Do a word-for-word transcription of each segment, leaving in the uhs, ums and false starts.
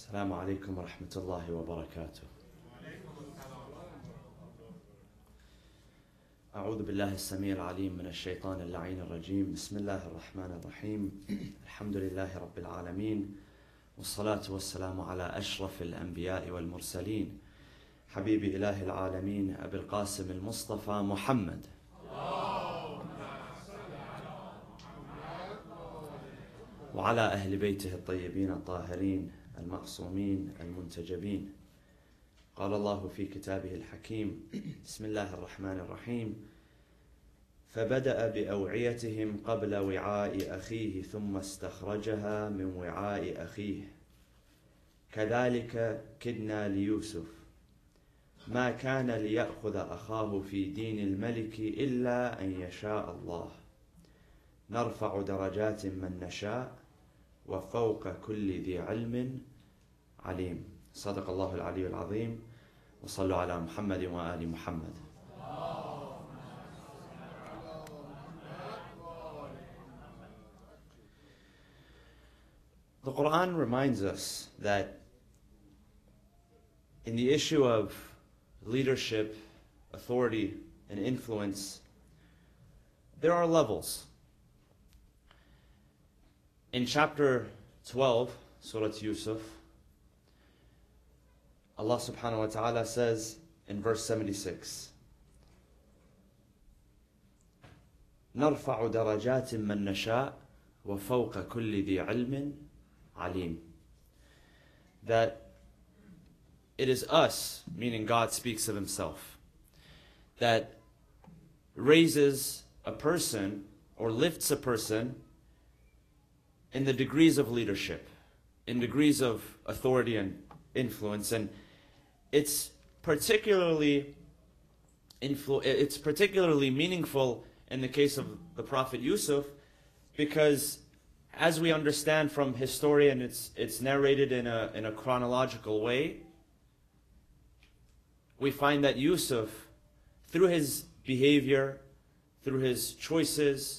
السلام عليكم ورحمة الله وبركاته. أعوذ بالله السميع العليم من الشيطان اللعين الرجيم. بسم الله الرحمن الرحيم. الحمد لله رب العالمين، والصلاة والسلام على أشرف الأنبياء والمرسلين، حبيب إله العالمين أبي القاسم المصطفى محمد. وعلى أهل بيته الطيبين الطاهرين المعصومين المنتجبين. قال الله في كتابه الحكيم: بسم الله الرحمن الرحيم: فبدأ بأوعيتهم قبل وعاء أخيه ثم استخرجها من وعاء أخيه كذلك كدنا ليوسف ما كان ليأخذ أخاه في دين الملك إلا أن يشاء الله نرفع درجات من نشاء وفوق كل ذي علم عليم. صدق الله العلي العظيم. وصلوا على محمد وآل محمد. The Quran reminds us that in the issue of leadership, authority, and influence, there are levels. In chapter twelve, Surah Yusuf, Allah subhanahu wa ta'ala says in verse seventy-six, نرفع درجات من نشاء وفوق كل ذي علم عليم. That it is us, meaning God speaks of himself, that raises a person or lifts a person in the degrees of leadership, in degrees of authority and influence. And it's particularly influ- it's particularly meaningful in the case of the Prophet Yusuf, because as we understand from historian, it's it's narrated in a in a chronological way. We find that Yusuf, through his behavior, through his choices,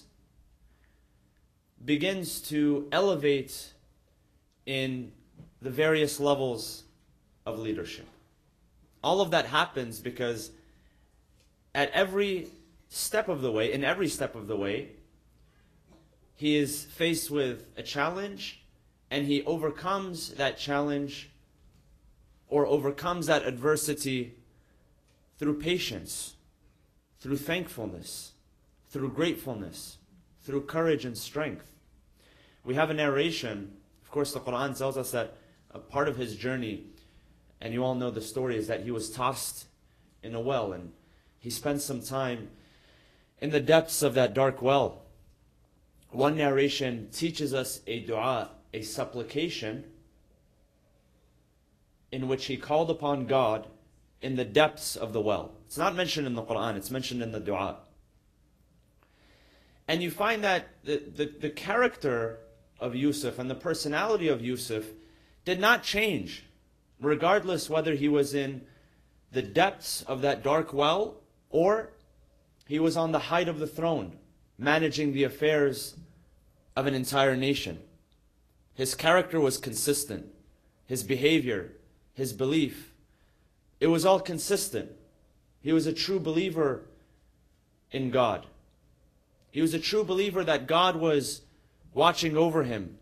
begins to elevate in the various levels of leadership. All of that happens because at every step of the way, in every step of the way, he is faced with a challenge, and he overcomes that challenge or overcomes that adversity through patience, through thankfulness, through gratefulness, through courage and strength. We have a narration. Of course, the Quran tells us that a part of his journey, and you all know the story, is that he was tossed in a well, and he spent some time in the depths of that dark well. One narration teaches us a dua, a supplication, in which he called upon God in the depths of the well. It's not mentioned in the Quran, it's mentioned in the dua. And you find that the, the, the character of Yusuf and the personality of Yusuf did not change, regardless whether he was in the depths of that dark well or he was on the height of the throne, managing the affairs of an entire nation. His character was consistent. His behavior, his belief, it was all consistent. He was a true believer in God. He was a true believer that God was watching over him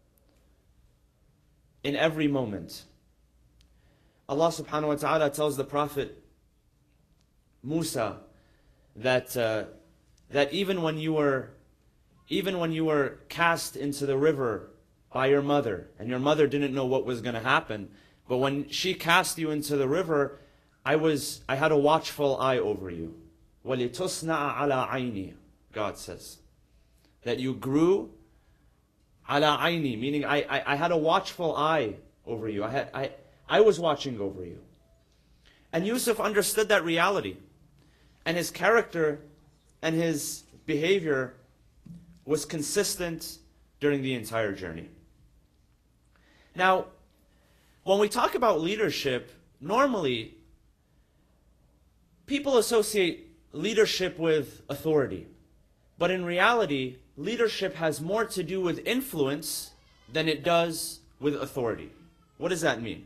in every moment. Allah subhanahu wa ta'ala tells the Prophet Musa that uh, that even when you were even when you were cast into the river by your mother, and your mother didn't know what was going to happen, but when she cast you into the river, I was I had a watchful eye over you. وَلِتُصْنَعَ عَلَى عَيْنِي, God says, that you grew ala aini, meaning I, I, I had a watchful eye over you. I, had, I, I was watching over you. And Yusuf understood that reality. And his character and his behavior was consistent during the entire journey. Now, when we talk about leadership, normally people associate leadership with authority. But in reality, leadership has more to do with influence than it does with authority. What does that mean?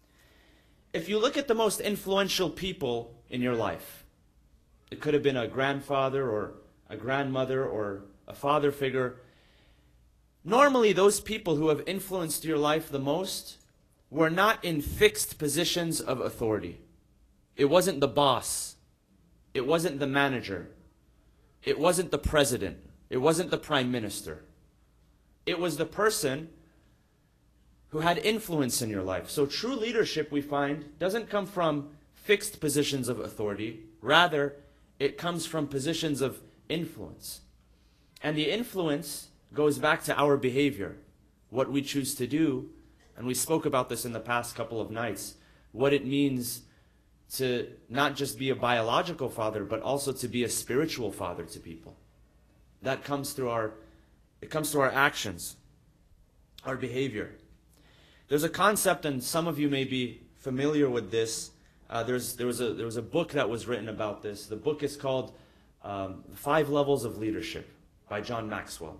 If you look at the most influential people in your life, it could have been a grandfather or a grandmother or a father figure. Normally, those people who have influenced your life the most were not in fixed positions of authority. It wasn't the boss. It wasn't the manager. It wasn't the president. It wasn't the prime minister. It was the person who had influence in your life. So true leadership, we find, doesn't come from fixed positions of authority. Rather, it comes from positions of influence. And the influence goes back to our behavior, what we choose to do. And we spoke about this in the past couple of nights, what it means to not just be a biological father, but also to be a spiritual father to people. That comes through our, it comes through our actions, our behavior. There's a concept, and some of you may be familiar with this. Uh, there's, there was a, there was a book that was written about this. The book is called um, Five Levels of Leadership by John Maxwell.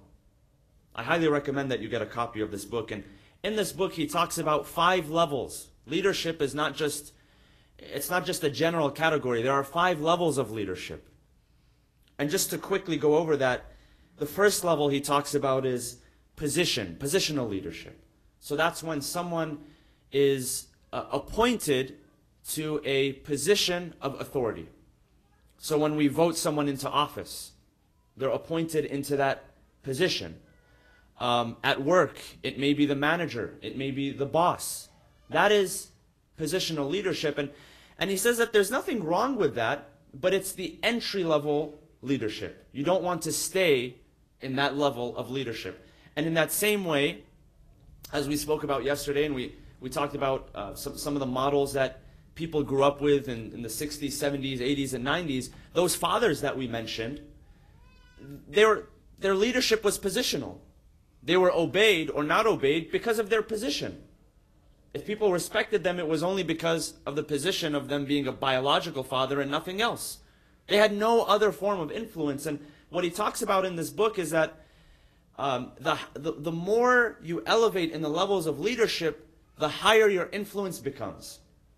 I highly recommend that you get a copy of this book. And in this book, he talks about five levels. Leadership is not just, it's not just a general category. There are five levels of leadership. And just to quickly go over that, the first level he talks about is position, positional leadership. So that's when someone is uh, appointed to a position of authority. So when we vote someone into office, they're appointed into that position. Um, at work, it may be the manager, it may be the boss. That is positional leadership. And, and he says that there's nothing wrong with that, but it's the entry-level leadership. You don't want to stay in that level of leadership. And in that same way, as we spoke about yesterday, and we, we talked about uh, some, some of the models that people grew up with in, in the sixties, seventies, eighties, and nineties, those fathers that we mentioned, they were, their leadership was positional. They were obeyed or not obeyed because of their position. If people respected them, it was only because of the position of them being a biological father and nothing else. They had no other form of influence. And what he talks about in this book is that um, the, the, the more you elevate in the levels of leadership, the higher your influence becomes.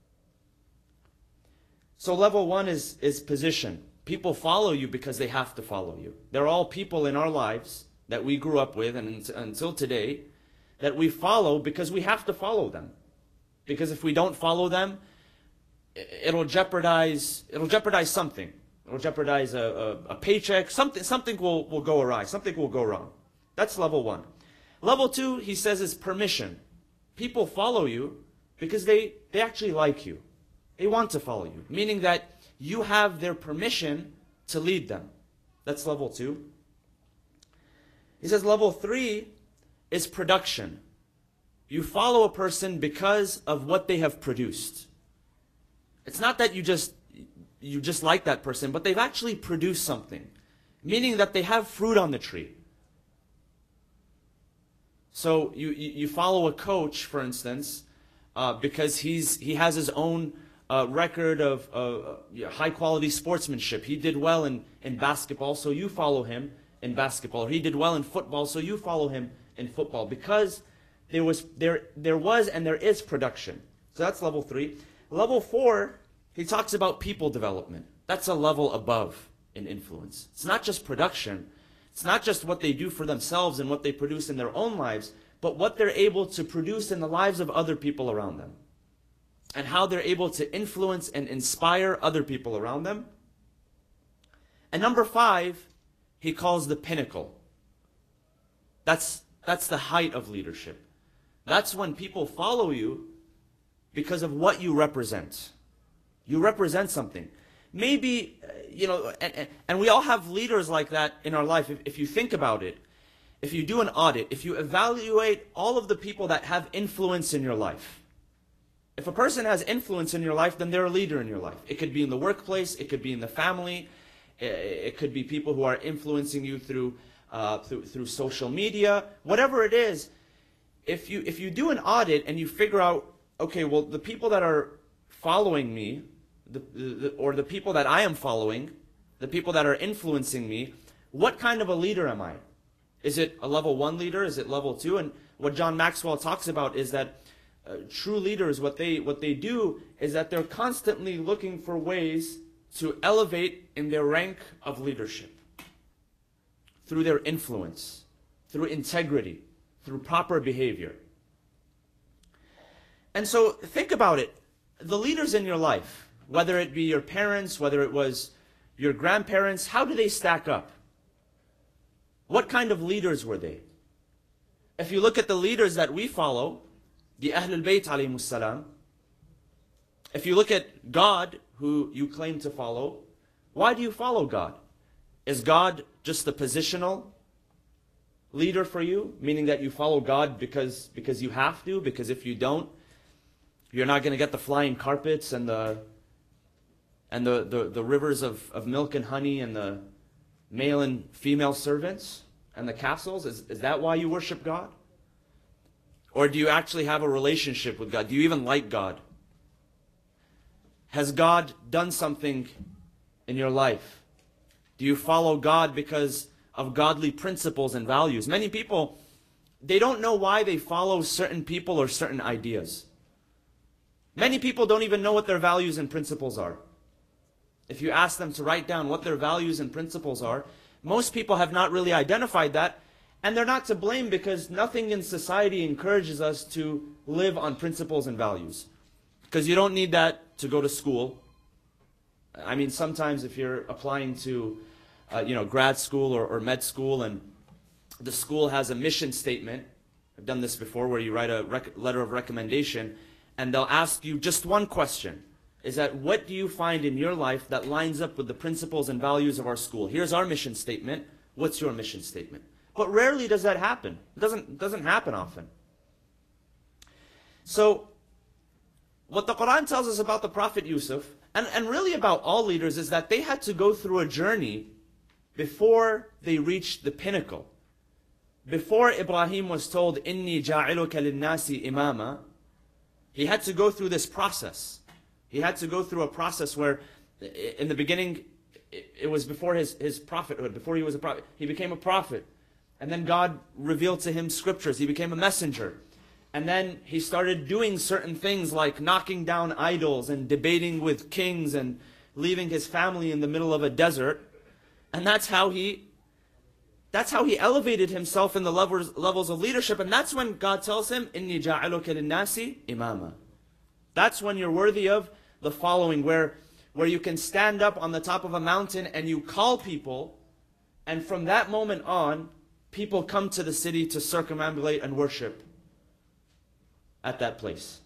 So level one is, is position. People follow you because they have to follow you. They're all people in our lives that we grew up with and until today that we follow because we have to follow them. Because if we don't follow them, it'll jeopardize, it'll jeopardize something. It'll jeopardize a, a, a paycheck. Something, something will, will go awry. Something will go wrong. That's level one. Level two, he says, is permission. People follow you because they, they actually like you. They want to follow you. Meaning that you have their permission to lead them. That's level two. He says level three is production. You follow a person because of what they have produced. It's not that you just you just like that person, but they've actually produced something, meaning that they have fruit on the tree. So you you, you follow a coach, for instance, uh, because he's he has his own uh, record of uh, high quality sportsmanship. He did well in in basketball, so you follow him in basketball. Or he did well in football, so you follow him in football because there was there there was and there is production. So that's level three. Level four, he talks about people development. That's a level above in influence. It's not just production. It's not just what they do for themselves and what they produce in their own lives, but what they're able to produce in the lives of other people around them. And how they're able to influence and inspire other people around them. And number five, he calls the pinnacle. That's, that's the height of leadership. That's when people follow you because of what you represent. You represent something. Maybe, you know, and, and we all have leaders like that in our life. If, if you think about it, if you do an audit, if you evaluate all of the people that have influence in your life, if a person has influence in your life, then they're a leader in your life. It could be in the workplace, it could be in the family, it could be people who are influencing you through, uh, through, through social media, whatever it is. If you, if you do an audit and you figure out, okay, well, the people that are following me, the, the, or the people that I am following, the people that are influencing me, what kind of a leader am I? Is it a level one leader? Is it level two? And what John Maxwell talks about is that uh, true leaders, what they, what they do is that they're constantly looking for ways to elevate in their rank of leadership through their influence, through integrity, through proper behavior. And so think about it. The leaders in your life, whether it be your parents, whether it was your grandparents, how do they stack up? What kind of leaders were they? If you look at the leaders that we follow, the Ahlul Bayt alayhimus salam, if you look at God, who you claim to follow, why do you follow God? Is God just a positional leader for you? Meaning that you follow God because, because you have to, because if you don't, you're not going to get the flying carpets and the and the, the, the rivers of, of milk and honey and the male and female servants and the castles? Is, is that why you worship God? Or do you actually have a relationship with God? Do you even like God? Has God done something in your life? Do you follow God because of godly principles and values? Many people, they don't know why they follow certain people or certain ideas. Many people don't even know what their values and principles are. If you ask them to write down what their values and principles are, most people have not really identified that, and they're not to blame because nothing in society encourages us to live on principles and values. Because you don't need that to go to school. I mean, sometimes if you're applying to, uh, you know, grad school or, or med school, and the school has a mission statement, I've done this before, where you write a rec letter of recommendation, and they'll ask you just one question. Is that, what do you find in your life that lines up with the principles and values of our school? Here's our mission statement. What's your mission statement? But rarely does that happen. It doesn't, it doesn't happen often. So, what the Quran tells us about the Prophet Yusuf, and, and really about all leaders, is that they had to go through a journey before they reached the pinnacle. Before Ibrahim was told, Inni ja'iluka linnasi imama, he had to go through this process. He had to go through a process where, in the beginning, it was before his, his prophethood, before he was a prophet. He became a prophet. And then God revealed to him scriptures. He became a messenger. And then he started doing certain things like knocking down idols and debating with kings and leaving his family in the middle of a desert. And that's how he, that's how he elevated himself in the levels, levels of leadership. And that's when God tells him, Inni ja'aluka linnasi imama. That's when you're worthy of the following, where, where you can stand up on the top of a mountain and you call people, and from that moment on, people come to the city to circumambulate and worship at that place.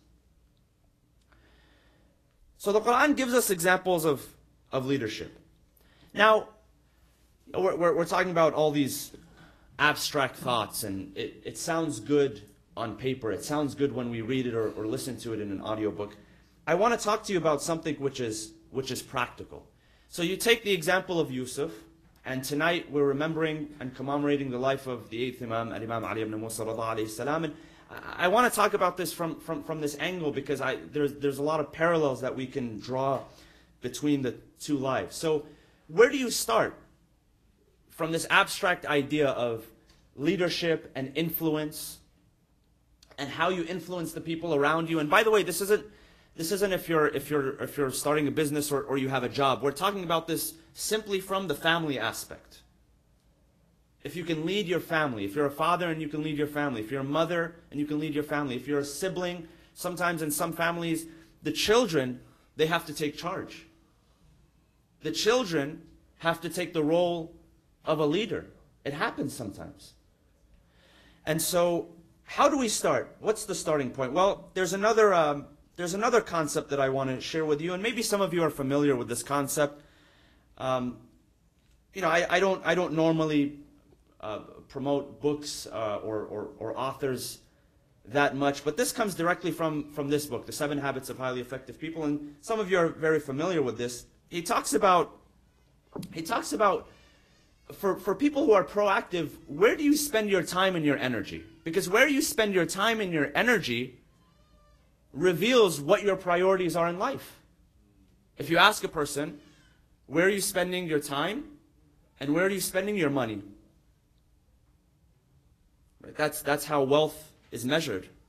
So the Quran gives us examples of, of leadership. Now, we're, we're, we're talking about all these abstract thoughts, and it, it sounds good on paper. It sounds good when we read it or, or listen to it in an audiobook. I want to talk to you about something which is, which is practical. So you take the example of Yusuf, and tonight we're remembering and commemorating the life of the eighth Imam, Al-Imam Ali ibn Musa alayhi salam. And I, I want to talk about this from, from, from this angle because I, there's, there's a lot of parallels that we can draw between the two lives. So where do you start from this abstract idea of leadership and influence, and how you influence the people around you? And by the way, this isn't this isn't if you're if you're if you're starting a business or, or you have a job. We're talking about this simply from the family aspect. If you can lead your family, if you're a father and you can lead your family, if you're a mother and you can lead your family, if you're a sibling, sometimes in some families, the children, they have to take charge. The children have to take the role of a leader. It happens sometimes. And so, how do we start? What's the starting point? Well, there's another, um, there's another concept that I want to share with you, and maybe some of you are familiar with this concept. Um, you know, I, I don't, I don't normally uh, promote books uh, or, or, or authors that much, but this comes directly from, from this book, The Seven Habits of Highly Effective People, and some of you are very familiar with this. He talks about, he talks about, for, for people who are proactive, where do you spend your time and your energy? Because where you spend your time and your energy reveals what your priorities are in life. If you ask a person, where are you spending your time and where are you spending your money? Right? That's, that's how wealth is measured.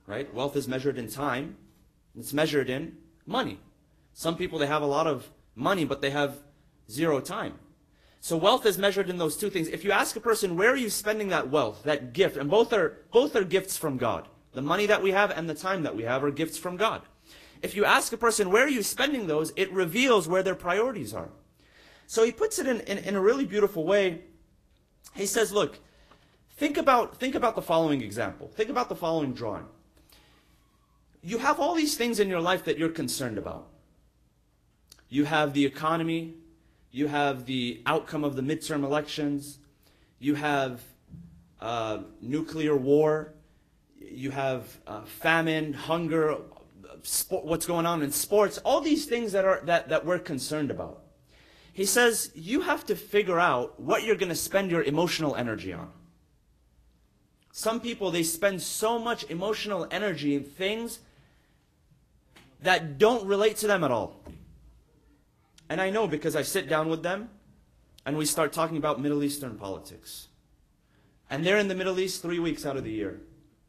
right? Wealth is measured in time. It's measured in money. Some people, they have a lot of money, but they have zero time. So wealth is measured in those two things. If you ask a person, where are you spending that wealth, that gift? And both are, both are gifts from God. The money that we have and the time that we have are gifts from God. If you ask a person, where are you spending those? It reveals where their priorities are. So he puts it in, in, in a really beautiful way. He says, look, think about, think about the following example. Think about the following drawing. You have all these things in your life that you're concerned about. You have the economy. You have the outcome of the midterm elections. You have uh, nuclear war. You have uh, famine, hunger, sport, what's going on in sports. All these things that, are, that, that we're concerned about. He says, you have to figure out what you're going to spend your emotional energy on. Some people, they spend so much emotional energy in things that don't relate to them at all. And I know because I sit down with them and we start talking about Middle Eastern politics. And they're in the Middle East three weeks out of the year.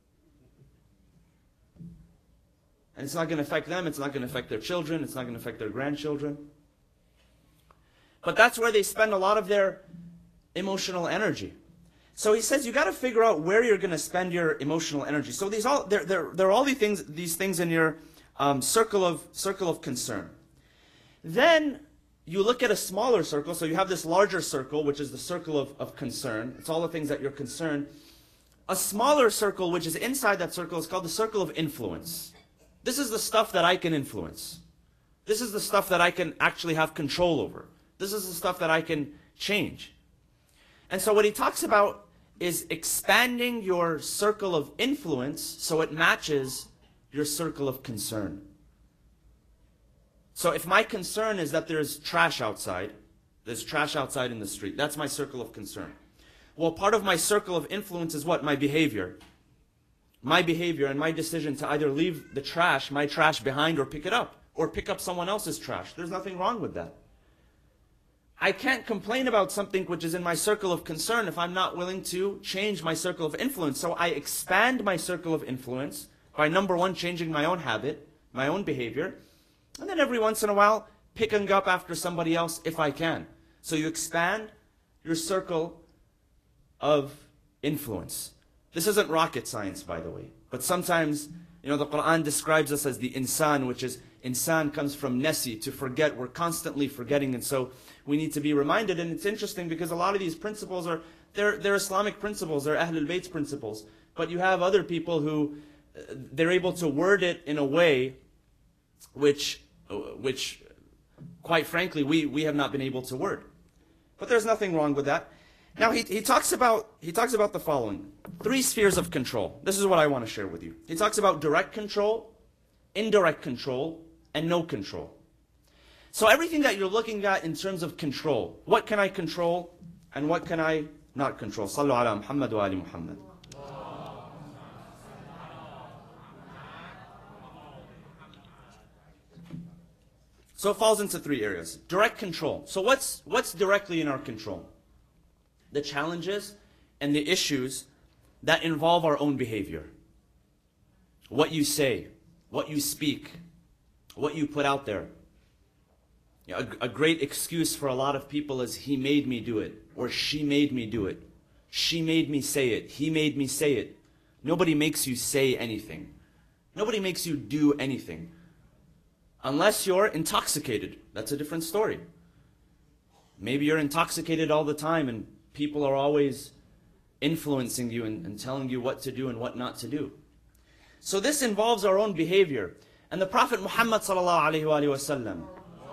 And it's not going to affect them, it's not going to affect their children, it's not going to affect their grandchildren. But that's where they spend a lot of their emotional energy. So he says you got to figure out where you're going to spend your emotional energy. So these all there there there are all these things these things in your um, circle of circle of concern. Then you look at a smaller circle. So you have this larger circle, which is the circle of, of concern. It's all the things that you're concerned. A smaller circle, which is inside that circle, is called the circle of influence. This is the stuff that I can influence. This is the stuff that I can actually have control over. This is the stuff that I can change. And so what he talks about is expanding your circle of influence so it matches your circle of concern. So if my concern is that there's trash outside, there's trash outside in the street, that's my circle of concern. Well, part of my circle of influence is what? My behavior. My behavior and my decision to either leave the trash, my trash behind, or pick it up, or pick up someone else's trash. There's nothing wrong with that. I can't complain about something which is in my circle of concern if I'm not willing to change my circle of influence. So I expand my circle of influence by, number one, changing my own habit, my own behavior, and then every once in a while, picking up after somebody else if I can. So you expand your circle of influence. This isn't rocket science, by the way. But sometimes, you know, the Quran describes us as the insan, which is, insan comes from nasi, to forget. We're constantly forgetting, and so we need to be reminded. And it's interesting because a lot of these principles are, they're, they're Islamic principles, they're Ahlul Bayt's principles. But you have other people who, uh, they're able to word it in a way which, uh, which quite frankly, we, we have not been able to word. But there's nothing wrong with that. Now he, he talks about he talks about the following. Three spheres of control. This is what I want to share with you. He talks about direct control, indirect control, and no control. So everything that you're looking at in terms of control, what can I control and what can I not control? Sallu ala Muhammad wa ali Muhammad. So it falls into three areas. Direct control. So what's what's directly in our control? The challenges and the issues that involve our own behavior. What you say, what you speak, what you put out there. You know, a, a great excuse for a lot of people is, he made me do it, or she made me do it. She made me say it, he made me say it. Nobody makes you say anything. Nobody makes you do anything. Unless you're intoxicated. That's a different story. Maybe you're intoxicated all the time and people are always influencing you and, and telling you what to do and what not to do. So this involves our own behavior. And the Prophet Muhammad sallallahu alaihi wasallam,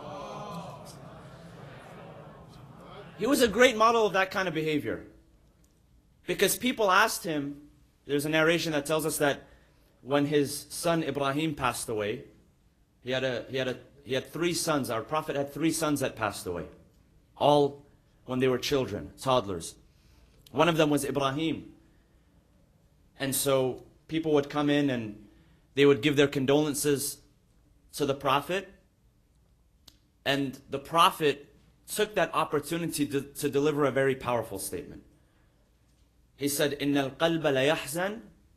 he was a great model of that kind of behavior. Because people asked him, there's a narration that tells us that when his son Ibrahim passed away, he had a he had a he had three sons. Our Prophet had three sons that passed away. All when they were children, toddlers. One of them was Ibrahim. And so people would come in and they would give their condolences to the Prophet. And the Prophet took that opportunity to, to deliver a very powerful statement. He said, إِنَّ الْقَلْبَ لَيَحْزَنْ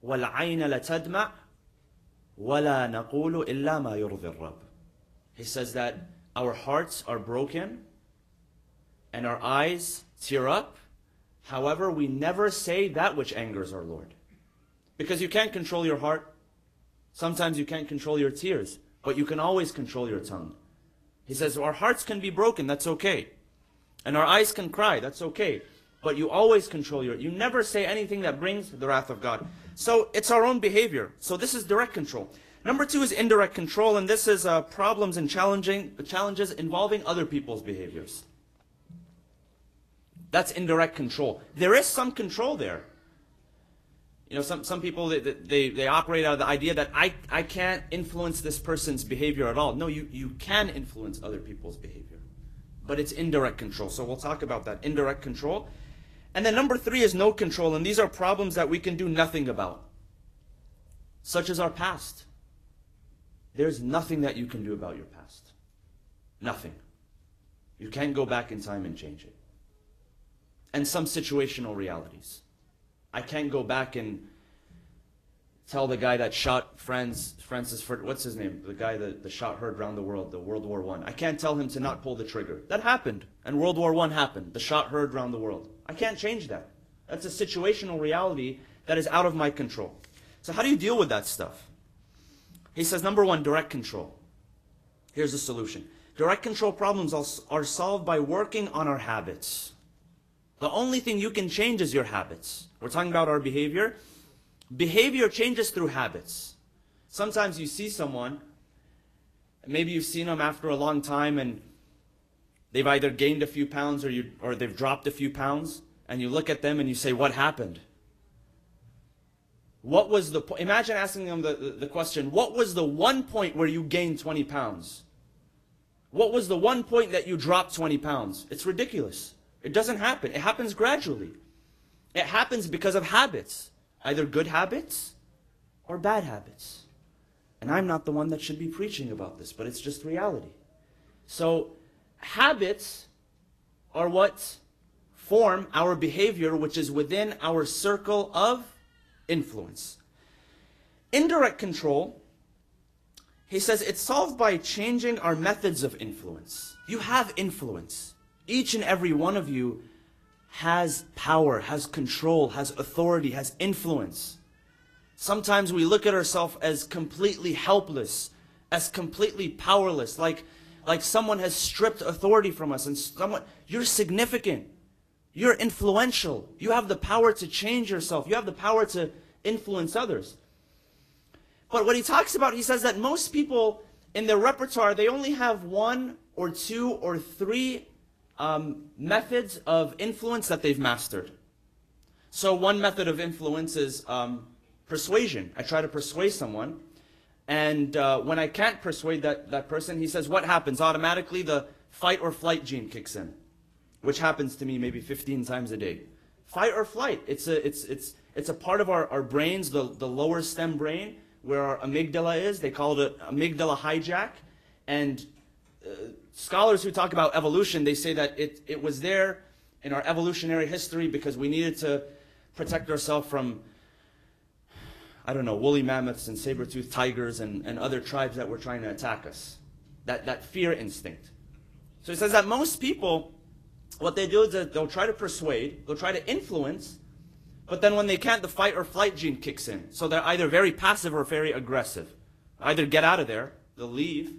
وَالْعَيْنَ لَتَدْمَعْ وَلَا نَقُولُ إِلَّا مَا يُرْضِي الرَّبِّ. He says that our hearts are broken and our eyes tear up. However, we never say that which angers our Lord. Because you can't control your heart. Sometimes you can't control your tears, but you can always control your tongue. He says our hearts can be broken, that's okay. And our eyes can cry, that's okay. But you always control your, you never say anything that brings the wrath of God. So it's our own behavior. So this is direct control. Number two is indirect control, and this is uh, problems and challenging challenges involving other people's behaviors. That's indirect control. There is some control there. You know, some, some people, they, they, they operate out of the idea that I, I can't influence this person's behavior at all. No, you, you can influence other people's behavior. But it's indirect control. So we'll talk about that, indirect control. And then number three is no control. And these are problems that we can do nothing about. Such as our past. There's nothing that you can do about your past. Nothing. You can't go back in time and change it. And some situational realities. I can't go back and tell the guy that shot Franz, Francis Ferd, what's his name? The guy that the shot heard around the world, the World War One. I can't tell him to not pull the trigger. That happened, and World War One happened. The shot heard around the world. I can't change that. That's a situational reality that is out of my control. So how do you deal with that stuff? He says, number one, direct control. Here's the solution. Direct control problems are solved by working on our habits. The only thing you can change is your habits. We're talking about our behavior. Behavior changes through habits. Sometimes you see someone, maybe you've seen them after a long time and they've either gained a few pounds or, you, or they've dropped a few pounds, and you look at them and you say, what happened? What was the point? Imagine asking them the, the, the question, what was the one point where you gained twenty pounds? What was the one point that you dropped twenty pounds? It's ridiculous. It doesn't happen. It happens gradually. It happens because of habits. Either good habits or bad habits. And I'm not the one that should be preaching about this, but it's just reality. So, habits are what form our behavior, which is within our circle of influence. Indirect control, he says, it's solved by changing our methods of influence. You have influence. Each and every one of you has power, has control, has authority, has influence. Sometimes we look at ourselves as completely helpless, as completely powerless, like, like someone has stripped authority from us. And someone, you're significant. You're influential. You have the power to change yourself. You have the power to influence others. But what he talks about, he says that most people in their repertoire, they only have one or two or three um, methods of influence that they've mastered. So one method of influence is um, persuasion. I try to persuade someone. And uh, when I can't persuade that, that person, he says, what happens? Automatically the fight or flight gene kicks in. Which happens to me maybe fifteen times a day. Fight or flight. It's a, it's, it's, it's a part of our, our brains, the, the lower stem brain, where our amygdala is. They call it an amygdala hijack. And uh, scholars who talk about evolution, they say that it, it was there in our evolutionary history because we needed to protect ourselves from, I don't know, woolly mammoths and saber-toothed tigers and, and other tribes that were trying to attack us. That, that fear instinct. So he says that most people, what they do is that they'll try to persuade, they'll try to influence, but then when they can't, the fight or flight gene kicks in. So they're either very passive or very aggressive. Either get out of there, they'll leave,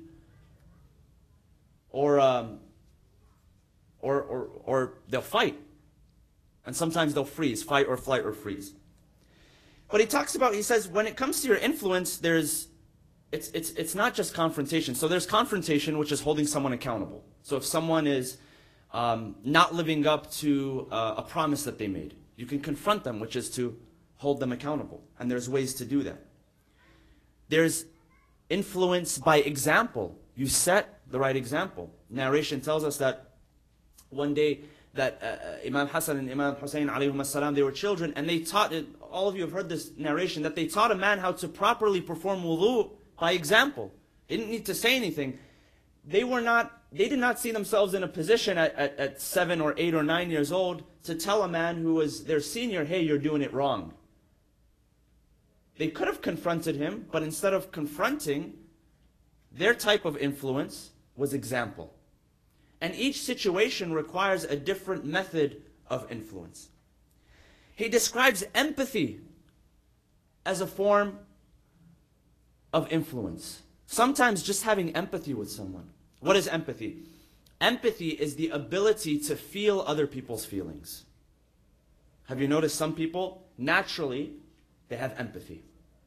or, um, or, or, or they'll fight. And sometimes they'll freeze, fight or flight or freeze. But he talks about, he says, when it comes to your influence, there's, it's, it's, it's not just confrontation. So there's confrontation, which is holding someone accountable. So if someone is um, not living up to uh, a promise that they made, you can confront them, which is to hold them accountable. And there's ways to do that. There's influence by example. You set the right example. Narration tells us that one day that uh, Imam Hassan and Imam Hussein alayhum salam, they were children, and they taught, it, all of you have heard this narration, that they taught a man how to properly perform wudu by example. They didn't need to say anything. They were not, they did not see themselves in a position at, at, at seven or eight or nine years old to tell a man who was their senior, hey, you're doing it wrong. They could have confronted him, but instead of confronting, their type of influence was example. And each situation requires a different method of influence. He describes empathy as a form of influence. Sometimes just having empathy with someone. What is empathy? Empathy is the ability to feel other people's feelings. Have you noticed some people, naturally, they have empathy.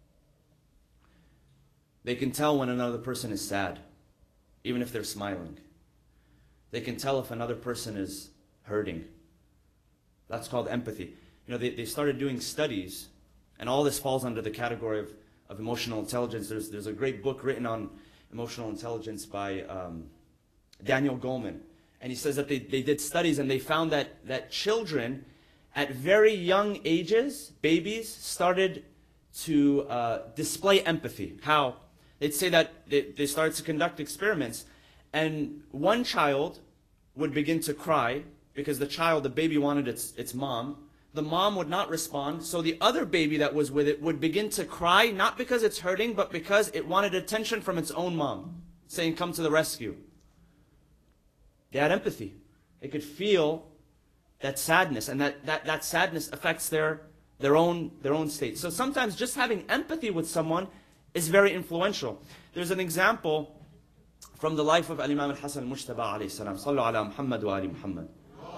They can tell when another person is sad, even if they're smiling. They can tell if another person is hurting. That's called empathy. You know, they, they started doing studies, and all this falls under the category of, of emotional intelligence. There's, there's a great book written on emotional intelligence by um, Daniel Goleman. And he says that they, they did studies, and they found that, that children at very young ages, babies, started to uh, display empathy. How? They'd say that they, they started to conduct experiments, and one child would begin to cry because the child, the baby, wanted its, its mom. The mom would not respond, so the other baby that was with it would begin to cry, not because it's hurting, but because it wanted attention from its own mom, saying, "Come to the rescue." They had empathy. They could feel that sadness, and that, that, that sadness affects their, their, own, their own state. So sometimes just having empathy with someone is very influential. There's an example from the life of Al-Imam Al-Hasan Al-Mujtaba alayhi salam. Sallu ala Muhammad wa ali Muhammad.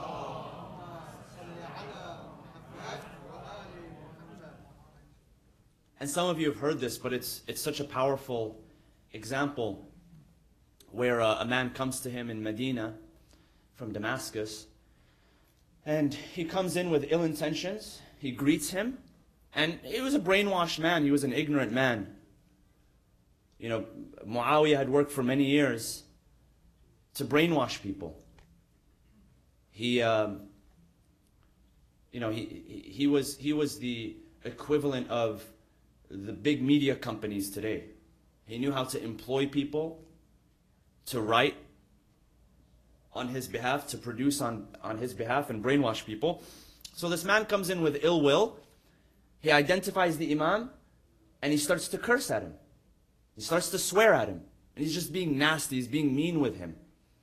And some of you have heard this, but it's, it's such a powerful example where uh, a man comes to him in Medina from Damascus, and he comes in with ill intentions. He greets him, and he was a brainwashed man. He was an ignorant man. You know, Muawiyah had worked for many years to brainwash people. He, um, you know, he, he, was, he was the equivalent of the big media companies today. He knew how to employ people to write on his behalf, to produce on, on his behalf, and brainwash people. So this man comes in with ill will. He identifies the Imam, and he starts to curse at him. He starts to swear at him. And he's just being nasty, he's being mean with him.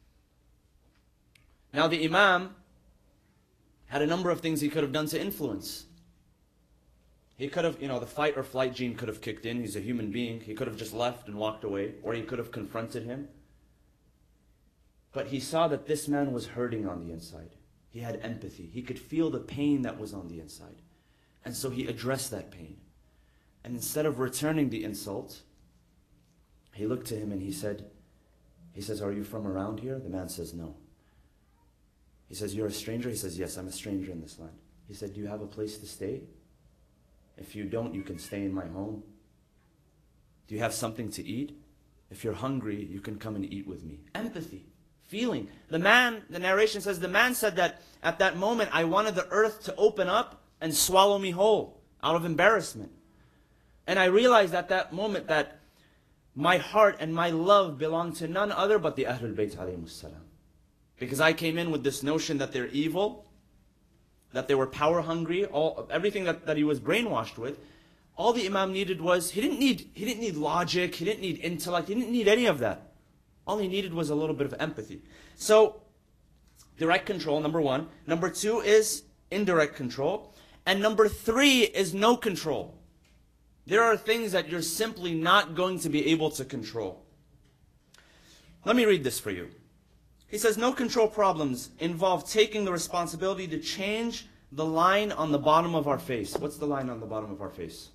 Now the Imam had a number of things he could have done to influence. He could have, you know, the fight or flight gene could have kicked in. He's a human being. He could have just left and walked away, or he could have confronted him. But he saw that this man was hurting on the inside. He had empathy. He could feel the pain that was on the inside. And so he addressed that pain. And instead of returning the insult, he looked to him and he said, he says, "Are you from around here?" The man says, "No." He says, "You're a stranger?" He says, "Yes, I'm a stranger in this land." He said, "Do you have a place to stay? If you don't, you can stay in my home. Do you have something to eat? If you're hungry, you can come and eat with me." Empathy, feeling. The man, the narration says, the man said that at that moment, I wanted the earth to open up and swallow me whole out of embarrassment. And I realized at that moment that my heart and my love belong to none other but the Ahlul Bayt alayhimus salam. Because I came in with this notion that they're evil, that they were power hungry, all, everything that, that he was brainwashed with. All the Imam needed was, he didn't need, he didn't need logic, he didn't need intellect, he didn't need any of that. All he needed was a little bit of empathy. So, direct control, number one. Number two is indirect control. And number three is no control. There are things that you're simply not going to be able to control. Let me read this for you. He says, no control problems involve taking the responsibility to change the line on the bottom of our face. What's the line on the bottom of our face?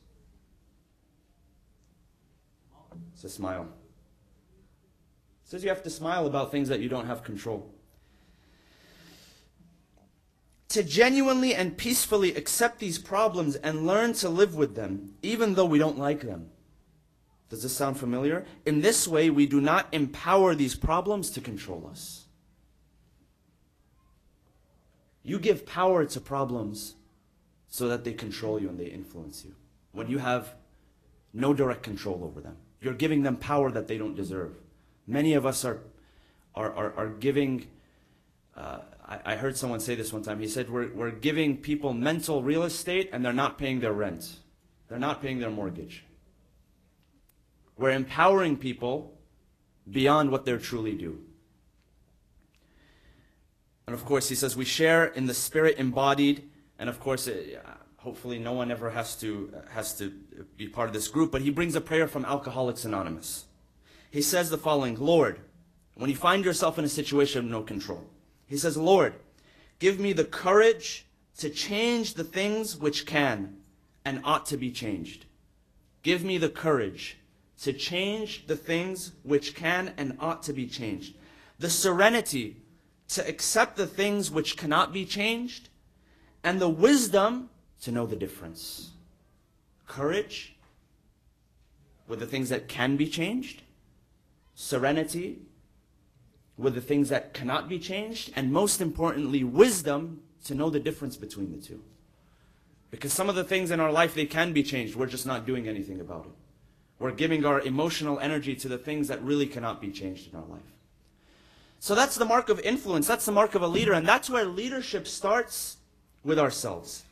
It's a smile. It says you have to smile about things that you don't have control. To genuinely and peacefully accept these problems and learn to live with them, even though we don't like them. Does this sound familiar? In this way, we do not empower these problems to control us. You give power to problems so that they control you and they influence you. When you have no direct control over them, you're giving them power that they don't deserve. Many of us are, are, are, are giving... Uh, I, I heard someone say this one time. He said, we're, we're giving people mental real estate and they're not paying their rent. They're not paying their mortgage. We're empowering people beyond what they're truly due. And of course, he says we share in the spirit embodied, and of course, it, hopefully no one ever has to, has to be part of this group, but he brings a prayer from Alcoholics Anonymous. He says the following: Lord, when you find yourself in a situation of no control, he says, Lord, give me the courage to change the things which can and ought to be changed. Give me the courage to change the things which can and ought to be changed. The serenity to accept the things which cannot be changed, and the wisdom to know the difference. Courage with the things that can be changed, serenity with the things that cannot be changed, and most importantly, wisdom to know the difference between the two. Because some of the things in our life, they can be changed. We're just not doing anything about it. We're giving our emotional energy to the things that really cannot be changed in our life. So that's the mark of influence. That's the mark of a leader. And that's where leadership starts with ourselves.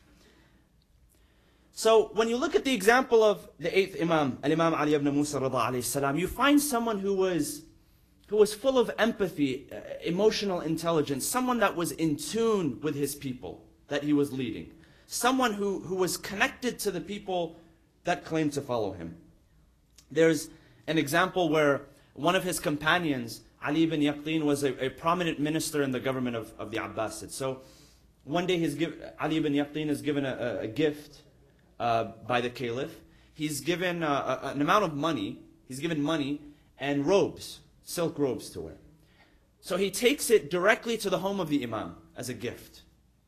So when you look at the example of the eighth Imam, Al-Imam Ali ibn Musa Rida alayhi salam, you find someone who was, who was full of empathy, uh, emotional intelligence, someone that was in tune with his people that he was leading. Someone who, who was connected to the people that claimed to follow him. There's an example where one of his companions, Ali ibn Yaqin, was a, a prominent minister in the government of, of the Abbasids. So one day he's give, Ali ibn Yaqin is given a, a, a gift uh, by the caliph. He's given uh, a, an amount of money, he's given money and robes, silk robes to wear. So he takes it directly to the home of the Imam as a gift.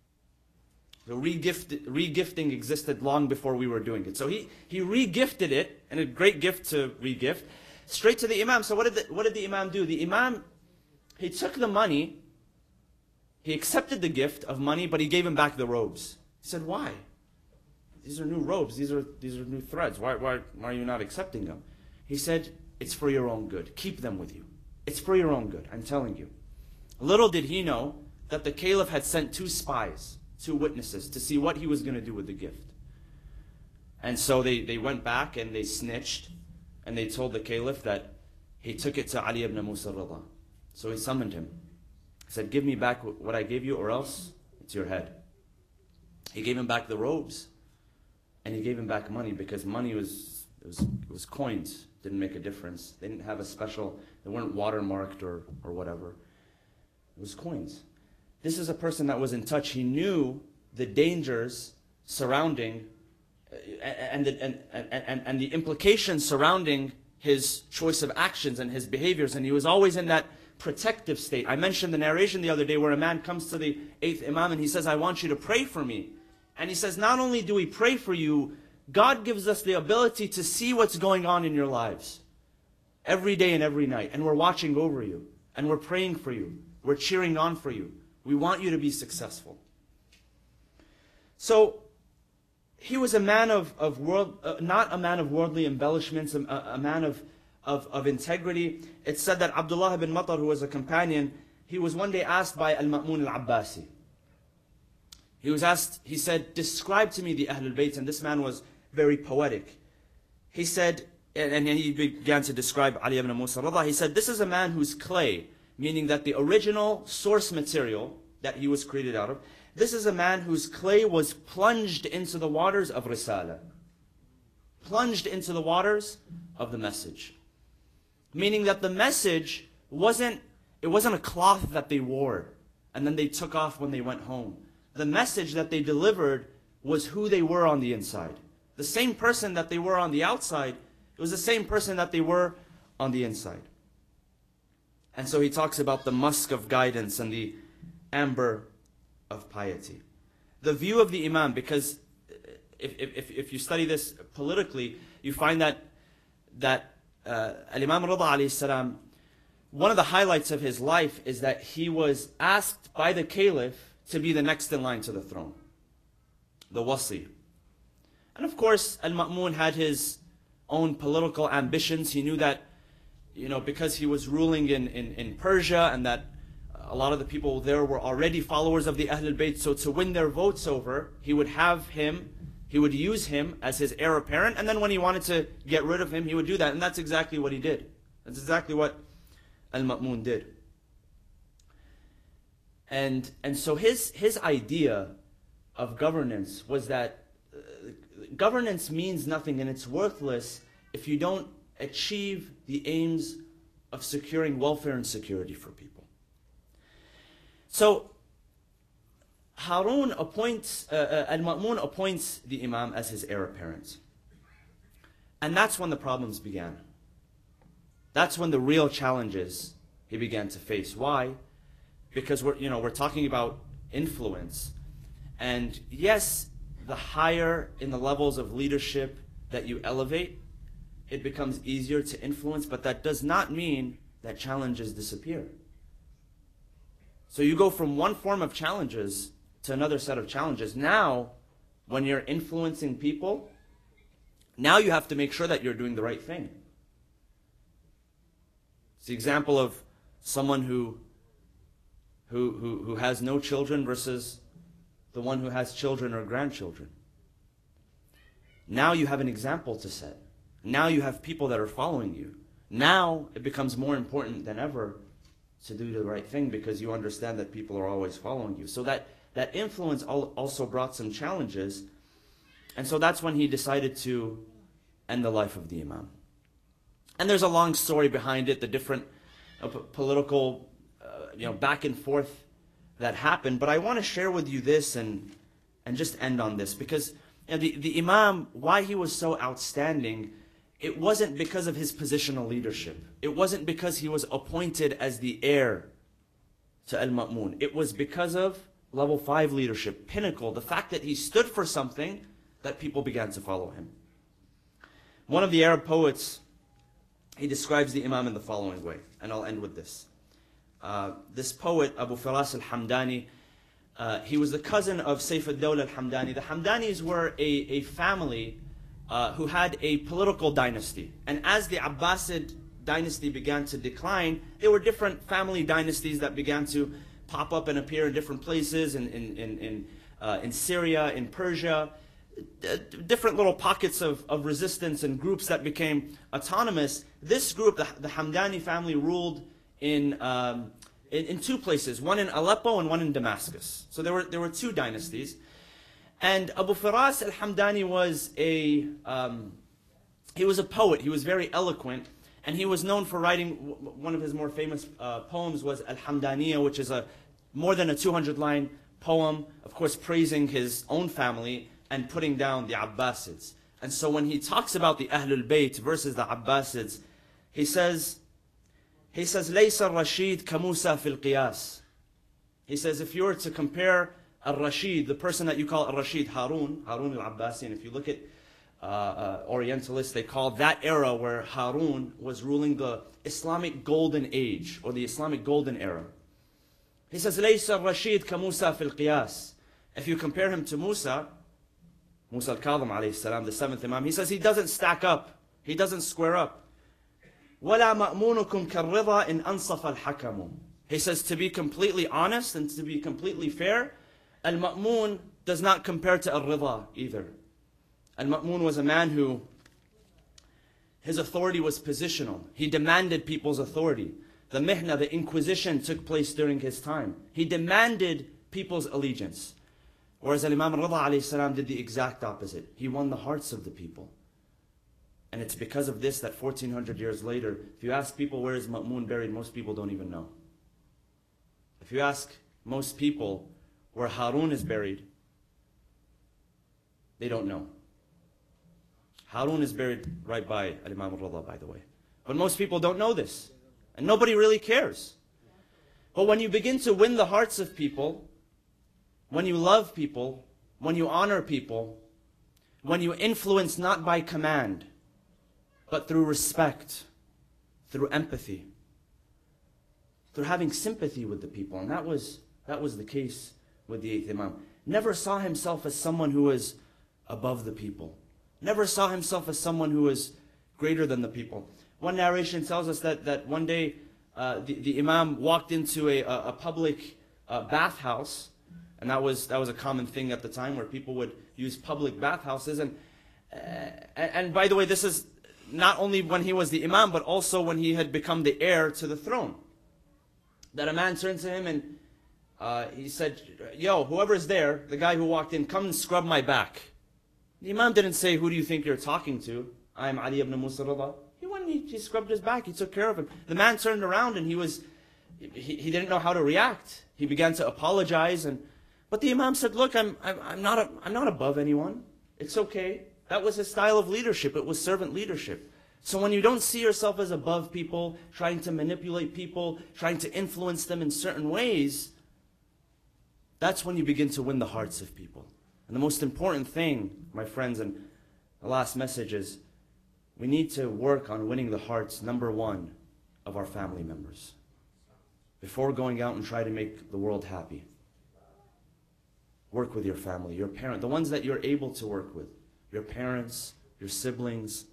So re-gift, re-gifting existed long before we were doing it. So he, he re-gifted it, and a great gift to re-gift, straight to the Imam. So what did the, what did the Imam do? The Imam, he took the money, he accepted the gift of money, but he gave him back the robes. He said, why? These are new robes, these are, these are new threads. Why, why, why are you not accepting them? He said, it's for your own good. Keep them with you. It's for your own good, I'm telling you. Little did he know that the caliph had sent two spies, two witnesses, to see what he was going to do with the gift. And so they, they went back and they snitched, and they told the caliph that he took it to Ali ibn Musa Rida. So he summoned him. He said, give me back what I gave you, or else it's your head. He gave him back the robes, and he gave him back money, because money was, it was, it was coins. Didn't make a difference. They didn't have a special, they weren't watermarked or, or whatever. It was coins. This is a person that was in touch. He knew the dangers surrounding uh, and, the, and, and, and, and the implications surrounding his choice of actions and his behaviors. And he was always in that protective state. I mentioned the narration the other day where a man comes to the eighth Imam and he says, I want you to pray for me. And he says, not only do we pray for you, God gives us the ability to see what's going on in your lives every day and every night. And we're watching over you. And we're praying for you. We're cheering on for you. We want you to be successful. So, he was a man of, of world, uh, not a man of worldly embellishments, a, a man of, of, of integrity. It's said that Abdullah ibn Matar, who was a companion, he was one day asked by Al-Ma'mun Al-Abbasi. He was asked, he said, describe to me the Ahlul Bayt, and this man was very poetic. He said, and he began to describe Ali ibn Musa Rida, he said, this is a man who's clay, meaning that the original source material that he was created out of, this is a man whose clay was plunged into the waters of Risala. Plunged into the waters of the message. Meaning that the message wasn't, it wasn't a cloth that they wore and then they took off when they went home. The message that they delivered was who they were on the inside. The same person that they were on the outside, it was the same person that they were on the inside. And so he talks about the musk of guidance and the amber of piety. The view of the Imam, because if, if, if you study this politically, you find that, that uh, Al-Imam Rida alayhi salam, one of the highlights of his life is that he was asked by the caliph to be the next in line to the throne. The wasi. And of course, Al-Ma'mun had his own political ambitions. He knew that, you know, because he was ruling in, in, in Persia, and that a lot of the people there were already followers of the Ahlul Bayt, so to win their votes over, he would have him He would use him as his heir apparent, and then when he wanted to get rid of him, he would do that. And that's exactly what he did. That's exactly what Al-Ma'mun did. And, and so his, his idea of governance was that uh, governance means nothing and it's worthless if you don't achieve the aims of securing welfare and security for people. So Harun appoints, uh, uh, Al-Ma'mun appoints the Imam as his heir apparent. And that's when the problems began. That's when the real challenges he began to face. Why? Because we're, you know, we're talking about influence. And yes, the higher in the levels of leadership that you elevate, it becomes easier to influence, but that does not mean that challenges disappear. So you go from one form of challenges to another set of challenges. Now, when you're influencing people, now you have to make sure that you're doing the right thing. It's the example of someone who, who, who, who has no children versus the one who has children or grandchildren. Now you have an example to set. Now you have people that are following you. Now it becomes more important than ever to do the right thing because you understand that people are always following you. So that, that influence also brought some challenges. And so that's when he decided to end the life of the Imam. And there's a long story behind it, the different uh, political uh, you know, back and forth that happened. But I want to share with you this and, and just end on this. Because you know, the, the Imam, why he was so outstanding, it wasn't because of his positional leadership. It wasn't because he was appointed as the heir to Al-Ma'mun. It was because of level five leadership, pinnacle, the fact that he stood for something that people began to follow him. One of the Arab poets, he describes the Imam in the following way, and I'll end with this. Uh, this poet, Abu Firas al-Hamdani, uh, he was the cousin of Sayf al-Dawla al-Hamdani. The Hamdanis were a, a family uh, who had a political dynasty. And as the Abbasid dynasty began to decline, there were different family dynasties that began to pop up and appear in different places, in, in, in, in, uh, in Syria, in Persia, different little pockets of, of resistance and groups that became autonomous. This group, the, the Hamdani family, ruled in, um, in, in two places, one in Aleppo and one in Damascus. So there were, there were two dynasties. And Abu Firas al-Hamdani was a, um, he was a poet. He was very eloquent. And he was known for writing, one of his more famous uh, poems was Al-Hamdaniya, which is a more than a two hundred line poem, of course praising his own family and putting down the Abbasids. And so when he talks about the Ahlul Bayt versus the Abbasids, he says, he says, لَيْسَ الرَّشِيدْ كَمُوسَى فِي الْقِيَاسِ. He says, if you were to compare Al-Rashid, the person that you call Al-Rashid, Harun, Harun al-Abbasi, and if you look at uh, uh, Orientalists, they call that era where Harun was ruling the Islamic Golden Age, or the Islamic Golden Era. He says, لَيْسَ الرَّشِيدْ كَمُوسَى فِي الْقِيَاسِ. If you compare him to Musa, Musa al-Kadhim alayhi salam, the seventh Imam, he says he doesn't stack up. He doesn't square up. وَلَا مَأْمُونُكُمْ كَالرِّضَى إِنْ أَنصَفَ الْحَكَمُ. He says to be completely honest and to be completely fair, Al-Ma'mun does not compare to Al-Ridha either. Al-Ma'mun was a man who, his authority was positional. He demanded people's authority. The mihna, the inquisition, took place during his time. He demanded people's allegiance. Whereas Al-Imam Ridha alayhi salam did the exact opposite. He won the hearts of the people. And it's because of this that fourteen hundred years later, if you ask people where is Ma'mun buried, most people don't even know. If you ask most people where Harun is buried, they don't know. Harun is buried right by Al-Imam Ridha, by the way. But most people don't know this. And nobody really cares. But when you begin to win the hearts of people, when you love people, when you honor people, when you influence not by command, but through respect, through empathy, through having sympathy with the people. And that was, that was the case with the eighth Imam. Never saw himself as someone who was above the people. Never saw himself as someone who was greater than the people. One narration tells us that, that one day uh, the, the Imam walked into a, a, a public uh, bathhouse, And that was, that was a common thing at the time where people would use public bathhouses. And, uh, and, and by the way, this is not only when he was the imam, but also when he had become the heir to the throne. That a man turned to him and uh, he said, yo, whoever's there, the guy who walked in, come and scrub my back. The imam didn't say, who do you think you're talking to? I'm Ali ibn Musa Rida. He went and he, he scrubbed his back, he took care of him. The man turned around and he was, he, he didn't know how to react. He began to apologize, and but the imam said, look, I'm, I'm, I'm, not a, I'm not above anyone. It's okay. That was his style of leadership. It was servant leadership. So when you don't see yourself as above people, trying to manipulate people, trying to influence them in certain ways, that's when you begin to win the hearts of people. And the most important thing, my friends, and the last message is, we need to work on winning the hearts, number one, of our family members, before going out and try to make the world happy. Work with your family, your parent, the ones that you're able to work with, your parents, your siblings,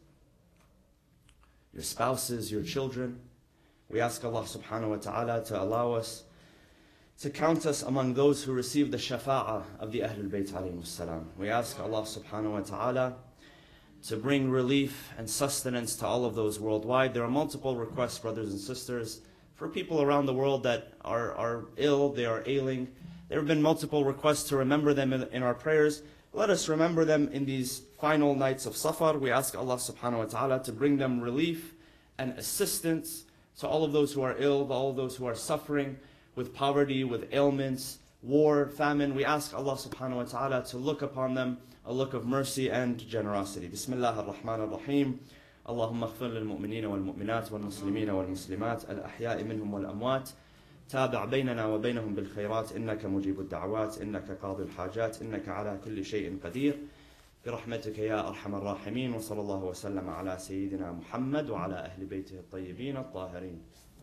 your spouses, your children. We ask Allah subhanahu wa ta'ala to allow us, to count us among those who receive the shafa'ah of the Ahlul Bayt alayhimus salam. We ask Allah subhanahu wa ta'ala to bring relief and sustenance to all of those worldwide. There are multiple requests, brothers and sisters, for people around the world that are, are ill, they are ailing. There have been multiple requests to remember them in, in our prayers. Let us remember them in these final nights of Safar. We ask Allah subhanahu wa ta'ala to bring them relief and assistance to all of those who are ill, all of those who are suffering with poverty, with ailments, war, famine. We ask Allah subhanahu wa ta'ala to look upon them a look of mercy and generosity. Bismillah ar-Rahman ar-Rahim. اللهم اغفر للمؤمنين والمؤمنات والمسلمين والمسلمات الأحياء منهم والأموات تابع بيننا وبينهم بالخيرات إنك مجيب الدعوات إنك قاضي الحاجات إنك على كل شيء قدير برحمتك يا أرحم الراحمين وصلى الله وسلم على سيدنا محمد وعلى أهل بيته الطيبين الطاهرين.